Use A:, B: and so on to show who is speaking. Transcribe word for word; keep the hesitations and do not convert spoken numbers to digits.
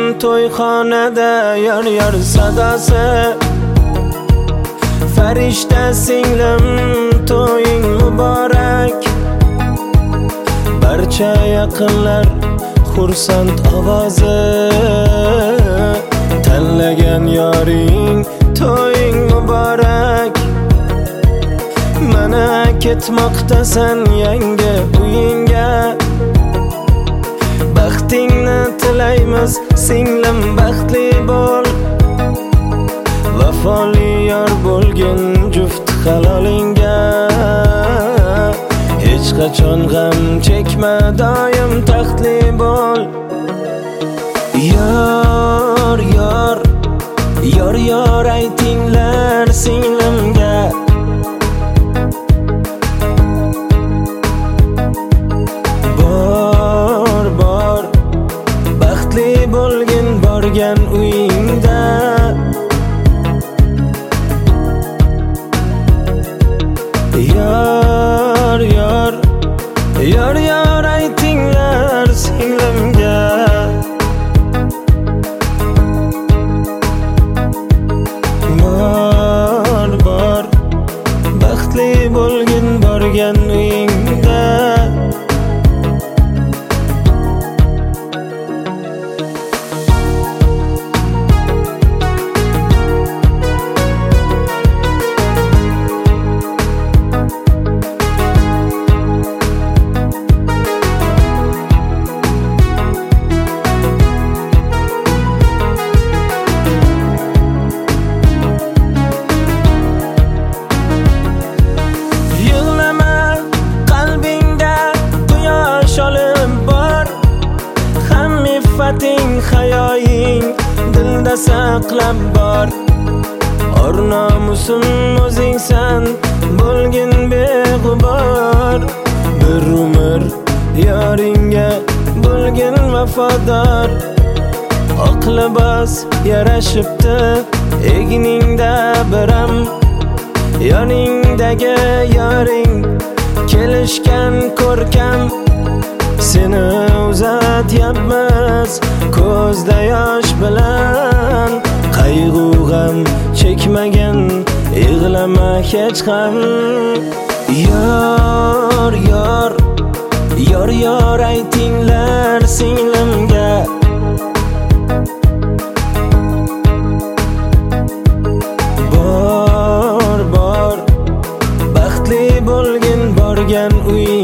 A: to'yxonada yor yor sadosi. Farishta singlim to'ying muborak. Barcha yaqinlar xursand ovozi. Tanlagan yoring to'ying muborak. Mana ketmoqdasan yangi uyingga. Baxtingni tilaymiz singlim, baxtli bo'l. Vafoli yor bo'lgin juft halolingga. Hech qachon g'am chekma, doim taxtli bo'l. Yor yor yor yor aytinglar singlimga. Bor bor baxtli bo'lgin borgan uyingda. Yor yor yor yor aytinglar singlimga. Bor bor baxtli bo'lgin borgan uyingda. Fatting hayoying dilda saqlab bor. Or nomusim o'zingsan bo'lgin beg'ubor. Bir umr yoringga bo'lgin vafodor. Oq libos yarashibdi egningda biram. Yoningdagi yoring kelishgan ko'rkam. Seni uzatyapmiz ko'zda yosh bilan. Qayg'u g'am chekmagan yig'lama hech ham. Yor yor yor yor aytinglar singlimga. Bor bor baxtli bo'lgin borgan uy